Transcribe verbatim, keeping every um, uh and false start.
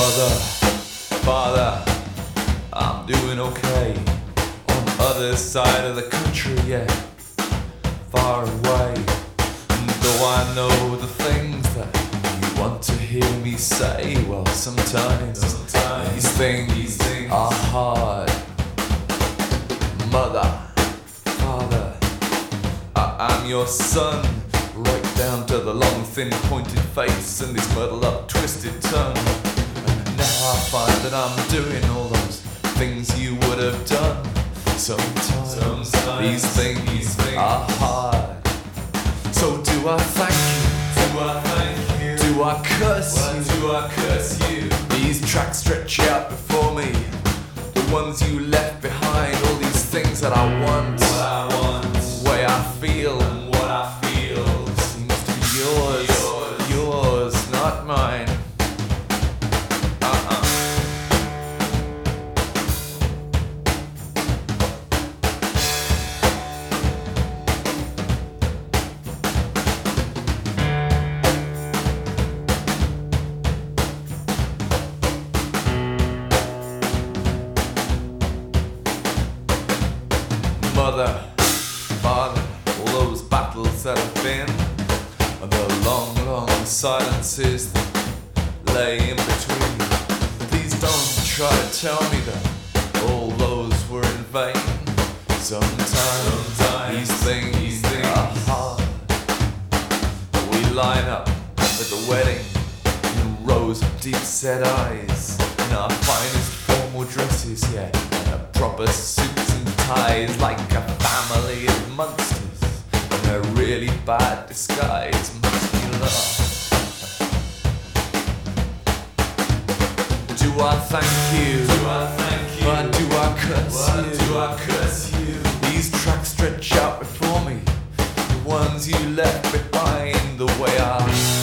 Mother, father, I'm doing okay. On the other side of the country, yeah, far away. And though I know the things that you want to hear me say, well, sometimes, sometimes these things, these things are hard. Mother, father, I am your son, right down to the long, thin, pointed face and this muddled up, twisted tongue. And now I find that I'm doing all those things you would have done. Sometimes, Sometimes these, things these things are hard. So do I thank you? Do I thank you? Do I curse well, you? Do I curse you? These tracks stretch out before me, the ones you left behind. All these things that I want, what I want, the way I feel, and what I feel seems to be yours, yours, yours, not mine. Uh-uh. Mother, father, all those battles that have been, and the long, long silences that lay in between. Please don't try to tell me that all those were in vain. Sometimes, Sometimes these things, these things are hard. We line up at the wedding in rows of deep-set eyes, in our finest formal dresses, yeah, and a proper suits and ties, like a family of monsters in a really bad disguise. Must be love. Do I thank you? Do I thank you? But do I curse what you? Do I curse you? These tracks stretch out before me, the ones you left behind, the way I